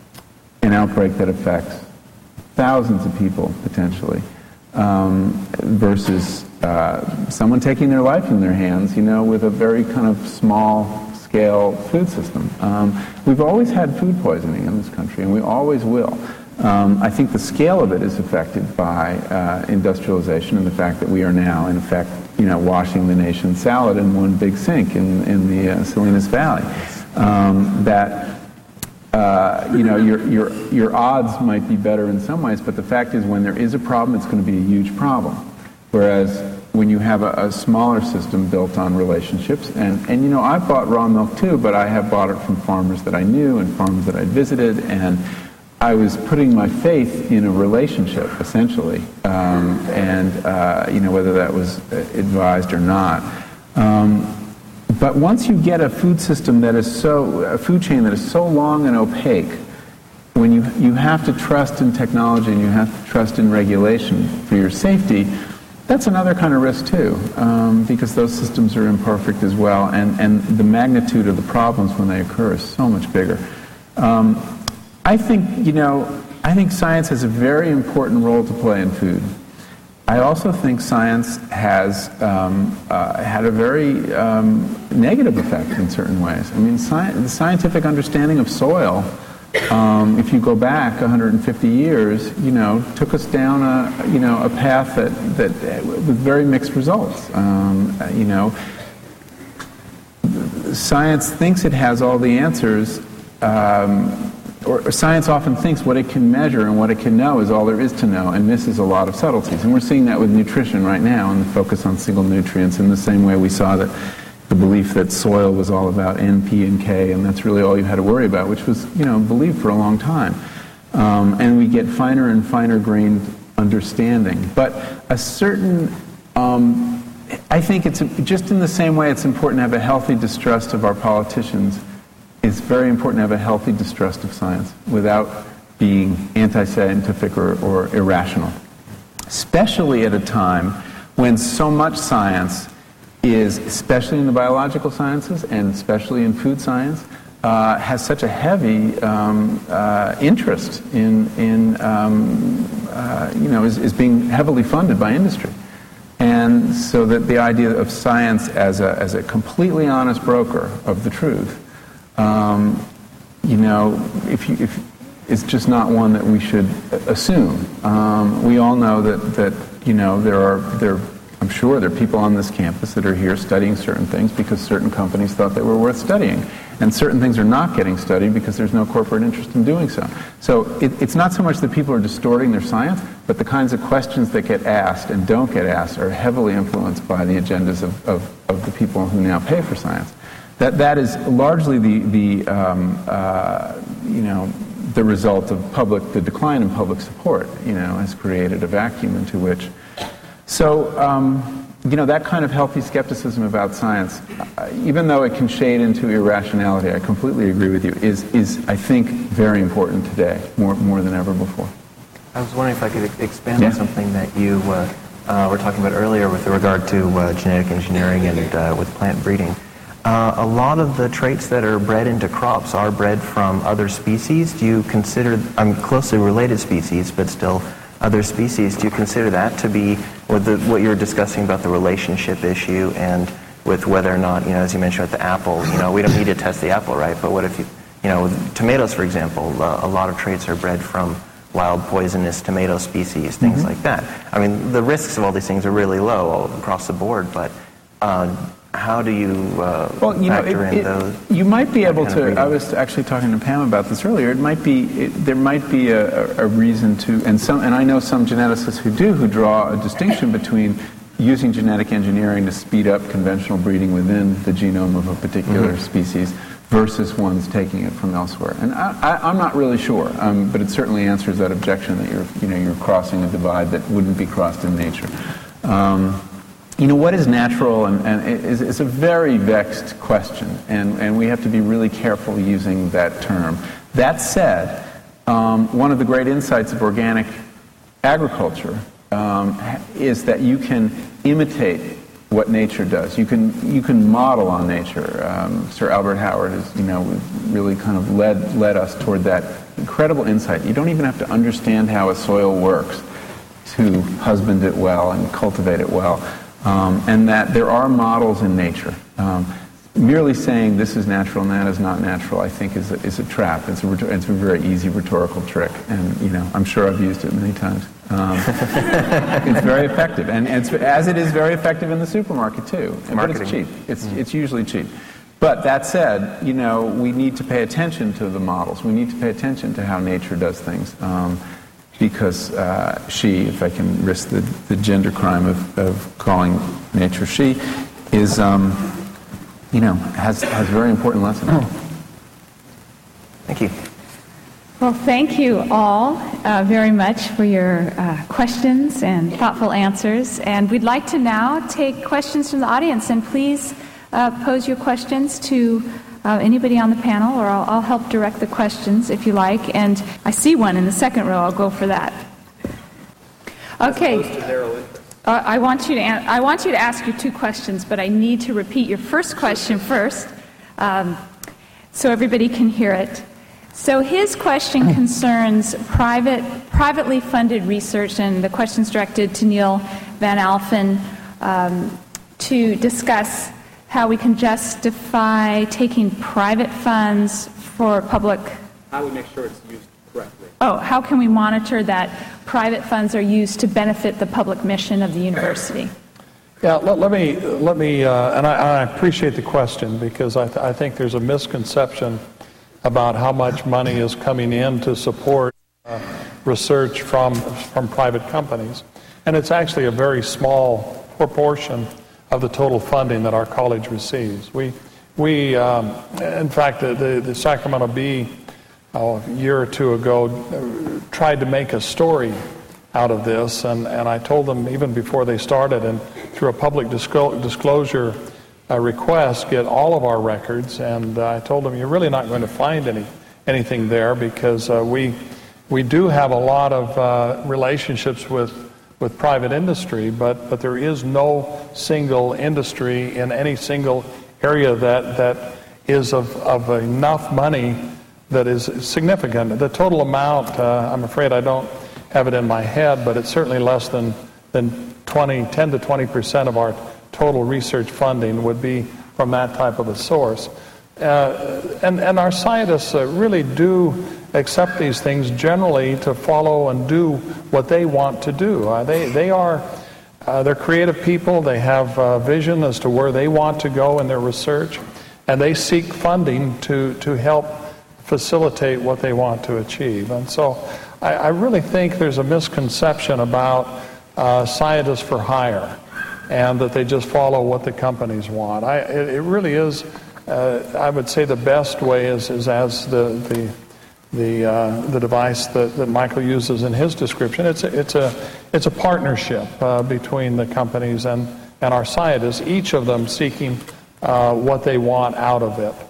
an outbreak that affects thousands of people potentially um, versus uh, someone taking their life in their hands, you know, with a very kind of small scale food system. Um, we've always had food poisoning in this country, and we always will. Um, I think the scale of it is affected by uh, industrialization and the fact that we are now, in effect, you know, washing the nation's salad in one big sink in, in the uh, Salinas Valley. Um, that uh, you know, your your your odds might be better in some ways, but the fact is, when there is a problem, it's going to be a huge problem. Whereas when you have a, a smaller system built on relationships, and, and you know, I bought raw milk too, but I have bought it from farmers that I knew and farmers that I visited, and I was putting my faith in a relationship, essentially, um, and uh, you know, whether that was advised or not. Um, but once you get a food system that is so, a food chain that is so long and opaque, when you, you have to trust in technology and you have to trust in regulation for your safety, that's another kind of risk too, um, because those systems are imperfect as well, and, and the magnitude of the problems when they occur is so much bigger. Um, I think, you know, I think science has a very important role to play in food. I also think science has um, uh, had a very um, negative effect in certain ways. I mean, sci- the scientific understanding of soil, Um, if you go back one hundred fifty years, you know, took us down a, you know, a path that, that with very mixed results. Um, you know, science thinks it has all the answers, um, or, or science often thinks what it can measure and what it can know is all there is to know, and misses a lot of subtleties. And we're seeing that with nutrition right now, and the focus on single nutrients in the same way we saw that the belief that soil was all about N, P, and K, and that's really all you had to worry about, which was, you know, believed for a long time. Um, and we get finer and finer grained understanding. But a certain, um, I think it's just in the same way it's important to have a healthy distrust of our politicians, it's very important to have a healthy distrust of science without being anti-scientific or, or irrational. Especially at a time when so much science is, especially in the biological sciences and especially in food science, uh, has such a heavy um, uh, interest in, in um, uh, you know, is, is being heavily funded by industry. And so that the idea of science as a, as a completely honest broker of the truth, um, you know, if you, if, is just not one that we should assume. Um, we all know that, that you know, there are, there I'm sure there are people on this campus that are here studying certain things because certain companies thought they were worth studying. And certain things are not getting studied because there's no corporate interest in doing so. So it, it's not so much that people are distorting their science, but the kinds of questions that get asked and don't get asked are heavily influenced by the agendas of, of, of the people who now pay for science. That, that is largely the, the um, uh, you know, the result of public, the decline in public support, you know, has created a vacuum into which. So, um, you know, that kind of healthy skepticism about science, uh, even though it can shade into irrationality, I completely agree with you, is, is I think, very important today, more, more than ever before. I was wondering if I could expand yeah. on something that you uh, uh, were talking about earlier with regard to uh, genetic engineering and uh, with plant breeding. Uh, a lot of the traits that are bred into crops are bred from other species. Do you consider, I mean, closely related species, but still other species, do you consider that to be, with the, what you're discussing about the relationship issue and with whether or not, you know, as you mentioned with the apple, you know, we don't need to test the apple, right? But what if you, you know, with tomatoes, for example, uh, a lot of traits are bred from wild poisonous tomato species, things mm-hmm. like that. I mean, the risks of all these things are really low all across the board, but uh, how do you uh, well, you factor know, it, in it, those? You might be able to, I was actually talking to Pam about this earlier, it might be, it, there might be a, a reason to, and some, and I know some geneticists who do, who draw a distinction between using genetic engineering to speed up conventional breeding within the genome of a particular mm-hmm. species versus ones taking it from elsewhere. And I, I, I'm not really sure, um, but it certainly answers that objection that you're, you know, you're crossing a divide that wouldn't be crossed in nature. Um, you know, what is natural, and, and it's, it's a very vexed question, and, and we have to be really careful using that term. That said, um, one of the great insights of organic agriculture um, is that you can imitate what nature does. You can you can model on nature. Um, Sir Albert Howard has, you know, really kind of led led us toward that incredible insight. You don't even have to understand how a soil works to husband it well and cultivate it well, um, and that there are models in nature. Um, merely saying this is natural and that is not natural, I think, is a, is a trap. It's a it's a very easy rhetorical trick, and you know, I'm sure I've used it many times. Um, it's very effective, and it's, as it is very effective in the supermarket too. But it's cheap. It's mm. it's usually cheap. But that said, you know, we need to pay attention to the models. We need to pay attention to how nature does things, um, because uh, she, if I can risk the, the gender crime of, of calling nature she, is um, you know has has very important lessons. Thank you. Well, thank you all uh, very much for your uh, questions and thoughtful answers. And we'd like to now take questions from the audience. And please uh, pose your questions to uh, anybody on the panel, or I'll, I'll help direct the questions if you like. And I see one in the second row. I'll go for that. Okay. Uh, I want you to an- I want you to ask your two questions, but I need to repeat your first question first, um, so everybody can hear it. So his question concerns private, privately funded research, and the question's directed to Neil Van Alphen um, to discuss how we can justify taking private funds for public. How we make sure it's used correctly. Oh, how can we monitor that private funds are used to benefit the public mission of the university? Yeah, let, let me, let me uh, and I, I appreciate the question, because I, th- I think there's a misconception about how much money is coming in to support uh, research from from private companies. And it's actually a very small proportion of the total funding that our college receives. We, we um, in fact, the, the, the Sacramento Bee, oh, a year or two ago, uh, tried to make a story out of this, and, and I told them even before they started, and through a public disclo- disclosure a request, get all of our records, and uh, I told them, you're really not going to find any anything there, because uh, we we do have a lot of uh, relationships with with private industry, but but there is no single industry in any single area that that is of, of enough money that is significant. The total amount, uh, I'm afraid I don't have it in my head, but it's certainly less than than twenty, ten to twenty percent of our total research funding would be from that type of a source. Uh, and, and our scientists uh, really do accept these things generally to follow and do what they want to do. Uh, they, they are, uh, they're creative people. They have uh, vision as to where they want to go in their research, and they seek funding to, to help facilitate what they want to achieve. And so I, I really think there's a misconception about uh, scientists for hire, and that they just follow what the companies want. I, it, it really is, uh, I would say the best way is, is as the the the, uh, the device that, that Michael uses in his description. It's a, it's a, it's a partnership uh, between the companies and, and our scientists, each of them seeking uh, what they want out of it.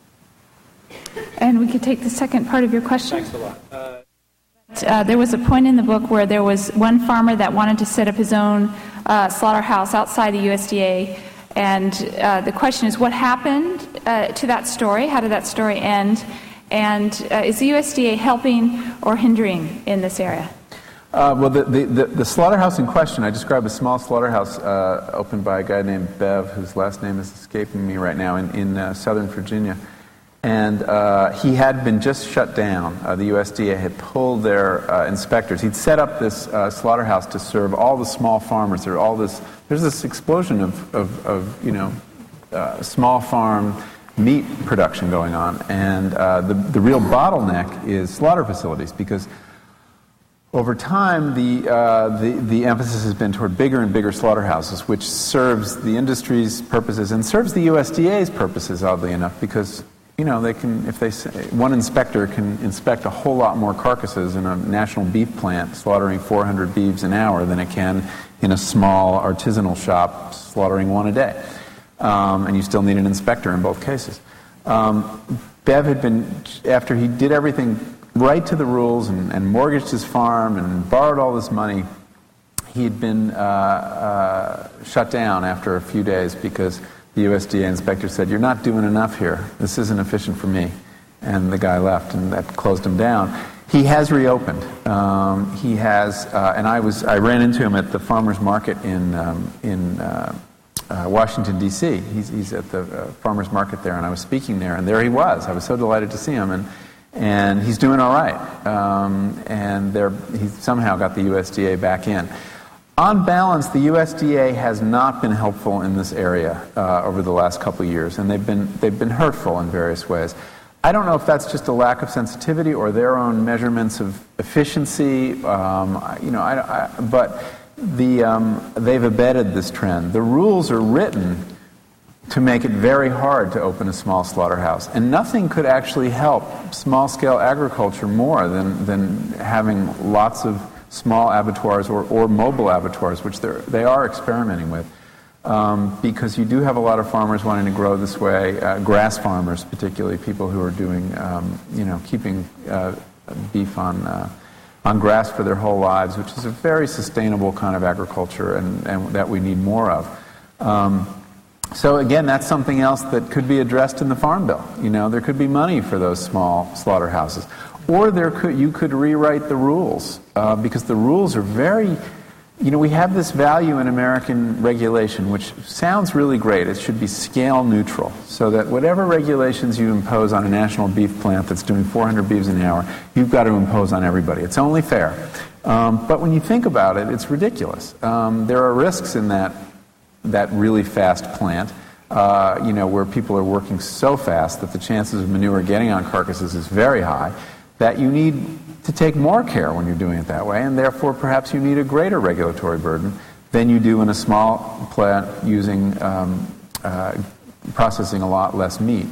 And we could take the second part of your question. Thanks a lot. Uh, Uh, there was a point in the book where there was one farmer that wanted to set up his own uh, slaughterhouse outside the U S D A, and uh, the question is, what happened uh, to that story? How did that story end? And uh, is the U S D A helping or hindering in this area? Uh, well, the, the, the, the slaughterhouse in question, I described a small slaughterhouse uh, opened by a guy named Bev, whose last name is escaping me right now, in, in uh, Southern Virginia. And uh, he had been just shut down. Uh, the U S D A had pulled their uh, inspectors. He'd set up this uh, slaughterhouse to serve all the small farmers. There, all this, there's this explosion of, of, of you know, uh, small farm meat production going on. And uh, the, the real bottleneck is slaughter facilities, because over time, the, uh, the the emphasis has been toward bigger and bigger slaughterhouses, which serves the industry's purposes and serves the U S D A's purposes, oddly enough, because you know, they can, if they say, one inspector can inspect a whole lot more carcasses in a national beef plant slaughtering four hundred beeves an hour than it can in a small artisanal shop slaughtering one a day. Um, and you still need an inspector in both cases. Um, Bev had been, after he did everything right to the rules and, and mortgaged his farm and borrowed all this money, he had been uh, uh, shut down after a few days because the U S D A inspector said, "You're not doing enough here. This isn't efficient for me." And the guy left, and that closed him down. He has reopened. Um, he has, uh, and I was, I ran into him at the farmers market in um, in uh, uh, Washington D C He's, he's at the uh, farmers market there, and I was speaking there, and there he was. I was so delighted to see him, and and he's doing all right. Um, and there, he somehow got the U S D A back in. On balance, the U S D A has not been helpful in this area uh, over the last couple of years, and they've been they've been hurtful in various ways. I don't know if that's just a lack of sensitivity or their own measurements of efficiency. Um, you know, I, I, but the um, they've abetted this trend. The rules are written to make it very hard to open a small slaughterhouse, and nothing could actually help small-scale agriculture more than than having lots of small abattoirs or, or mobile abattoirs, which they're, they are experimenting with, um, because you do have a lot of farmers wanting to grow this way, uh, grass farmers particularly, people who are doing, um, you know, keeping uh, beef on uh, on grass for their whole lives, which is a very sustainable kind of agriculture and, and that we need more of. Um, so again, that's something else that could be addressed in the Farm Bill. You know, there could be money for those small slaughterhouses. Or there could, you could rewrite the rules, uh, because the rules are very, you know, we have this value in American regulation, which sounds really great. It should be scale neutral, so that whatever regulations you impose on a national beef plant that's doing four hundred beeves an hour, you've got to impose on everybody. It's only fair. Um, but when you think about it, it's ridiculous. Um, there are risks in that, that really fast plant. Uh, you know, where people are working so fast that the chances of manure getting on carcasses is very high, that you need to take more care when you're doing it that way, and therefore perhaps you need a greater regulatory burden than you do in a small plant using um, uh, processing a lot less meat.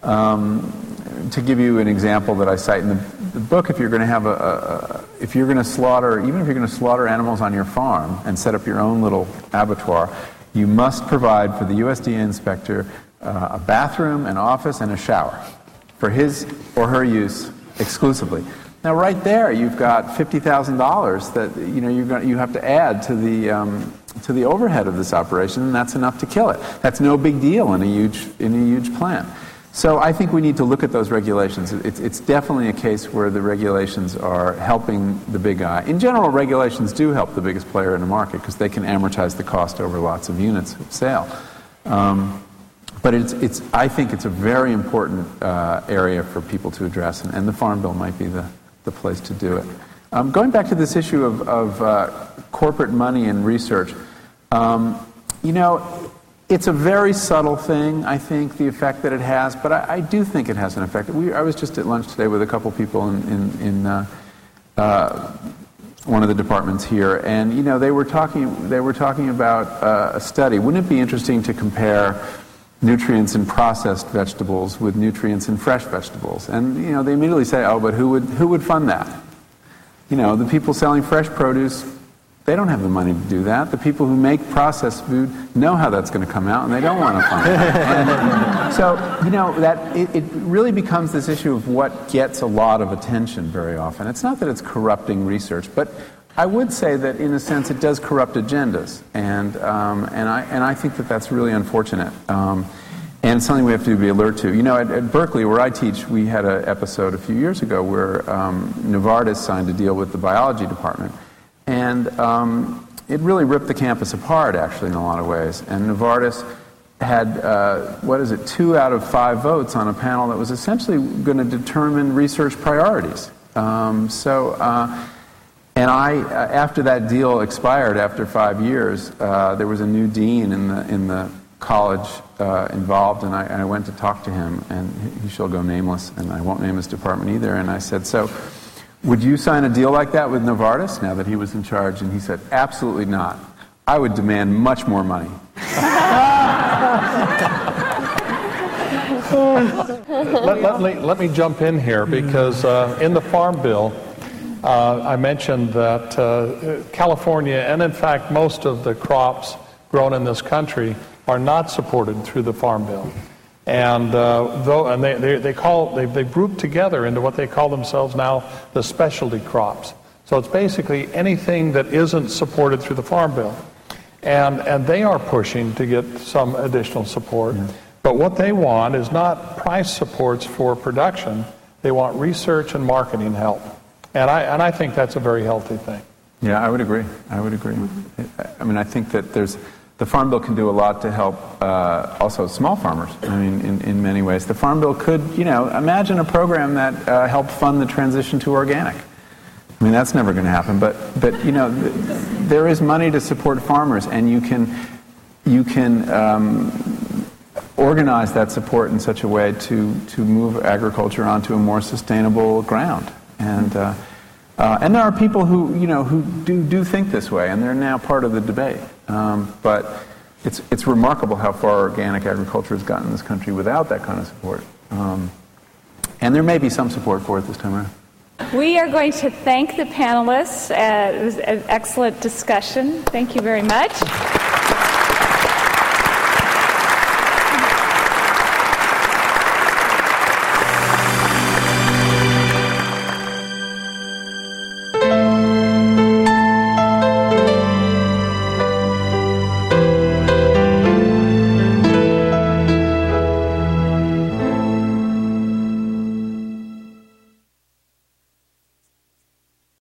Um, to give you an example that I cite in the, the book, if you're going to have a, a if you're going to slaughter, even if you're going to slaughter animals on your farm and set up your own little abattoir, you must provide for the U S D A inspector uh, a bathroom, an office, and a shower for his or her use exclusively. Now, right there, you've got fifty thousand dollars that you know you're going, you have to add to the um, to the overhead of this operation, and that's enough to kill it. That's no big deal in a huge in a huge plant. So I think we need to look at those regulations. It's, it's definitely a case where the regulations are helping the big guy. In general, regulations do help the biggest player in the market because they can amortize the cost over lots of units of sale. Um, But it's, it's, I think it's a very important uh, area for people to address, and, and the Farm Bill might be the, the place to do it. Um, going back to this issue of, of uh, corporate money and research, um, you know, it's a very subtle thing, I think, the effect that it has, but I, I do think it has an effect. We, I was just at lunch today with a couple people in, in, in uh, uh, one of the departments here, and, you know, they were talking, they were talking about uh, a study. Wouldn't it be interesting to compare nutrients in processed vegetables with nutrients in fresh vegetables? And, you know, they immediately say, oh, but who would who would fund that? You know, the people selling fresh produce, they don't have the money to do that. The people who make processed food know how that's going to come out, and they don't want to fund it. And so, you know, that it, it really becomes this issue of what gets a lot of attention very often. It's not that it's corrupting research, but I would say that, in a sense, it does corrupt agendas, and um, and I and I think that that's really unfortunate, um, and something we have to be alert to. You know, at, at Berkeley, where I teach, we had an episode a few years ago where um, Novartis signed a deal with the biology department, and um, it really ripped the campus apart, actually, in a lot of ways. And Novartis had uh, what is it, two out of five votes on a panel that was essentially going to determine research priorities. Um, so. Uh, And I, uh, after that deal expired, after five years, uh, there was a new dean in the in the college uh, involved, and I, and I went to talk to him, and he shall go nameless, and I won't name his department either. And I said, so, would you sign a deal like that with Novartis now that he was in charge? And he said, absolutely not. I would demand much more money. let, let, me, let me jump in here, because uh, in the Farm Bill, Uh, I mentioned that uh, California, and in fact most of the crops grown in this country, are not supported through the Farm Bill. And uh, though, and they, they, they call they they group together into what they call themselves now the specialty crops. So it's basically anything that isn't supported through the Farm Bill, and and they are pushing to get some additional support. Mm-hmm. But what they want is not price supports for production. They want research and marketing help, and I and I think that's a very healthy thing. Yeah, I would agree. I would agree. I mean, I think that there's. The Farm Bill can do a lot to help uh, also small farmers, I mean, in, in many ways. The Farm Bill could, you know, imagine a program that uh, helped fund the transition to organic. I mean, that's never going to happen, but, but you know, th- there is money to support farmers, and you can, you can um, organize that support in such a way to, to move agriculture onto a more sustainable ground. And, uh, uh, and there are people who, you know, who do, do think this way, and they're now part of the debate. Um, but it's it's remarkable how far organic agriculture has gotten in this country without that kind of support. Um, and there may be some support for it this time around. We are going to thank the panelists. Uh, it was an excellent discussion. Thank you very much.